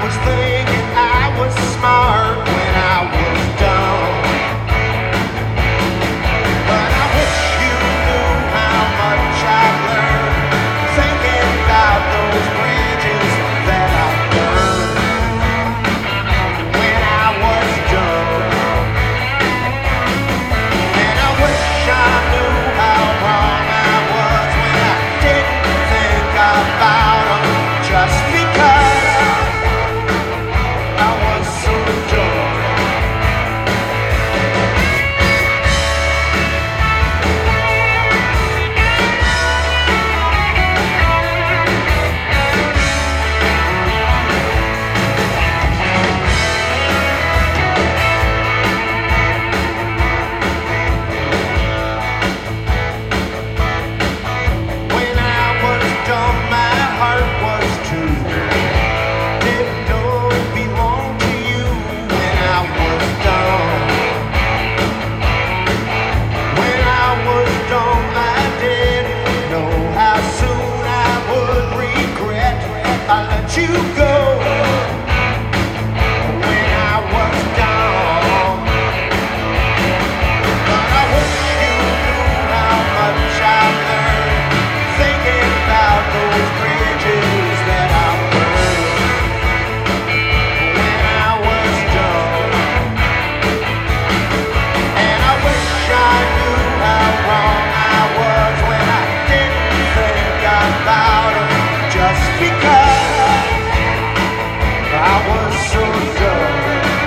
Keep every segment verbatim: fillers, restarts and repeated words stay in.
was thinking I was smart when I was dumb. But I wish you knew how much I've learned thinking about those bridges that I burned when I was dumb. And I wish I knew how wrong I was when I didn't think about them just because I was so dumb. When I was dumb, my heart was too. Didn't know it belonged to you when I was dumb. When I was dumb, I didn't know how soon I would regret I let you go. When I was dumb, but I wish you knew how much I learned thinking about those bridges that I burned when I was dumb. And I wish I knew how wrong I was when I didn't think about it just because I was so dumb.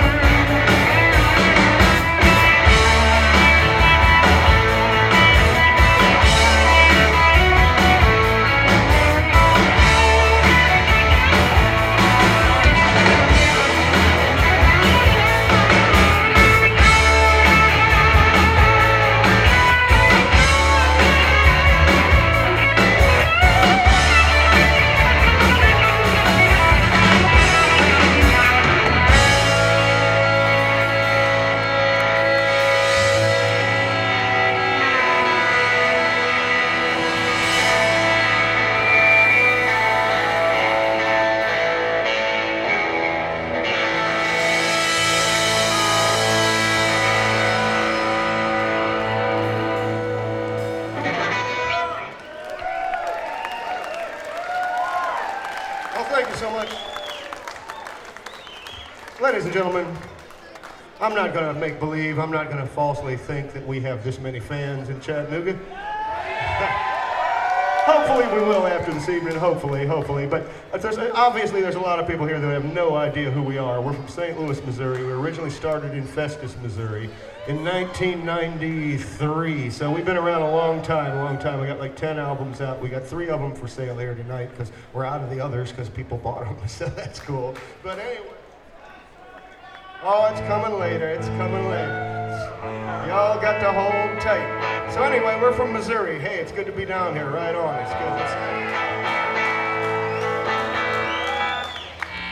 Well, thank you so much. Ladies and gentlemen, I'm not going to make believe, I'm not going to falsely think that we have this many fans in Chattanooga. Hopefully we will after this evening, hopefully, hopefully. But there's, obviously there's a lot of people here that have no idea who we are. We're from Saint Louis, Missouri. We originally started in Festus, Missouri in nineteen ninety-three. So we've been around a long time, a long time. We got like ten albums out. We got three of them for sale here tonight because we're out of the others because people bought them. So that's cool. But anyway. Oh, it's coming later. It's coming later. Y'all got to hold tight. So anyway, we're from Missouri. Hey, it's good to be down here. Right on. It's good. It's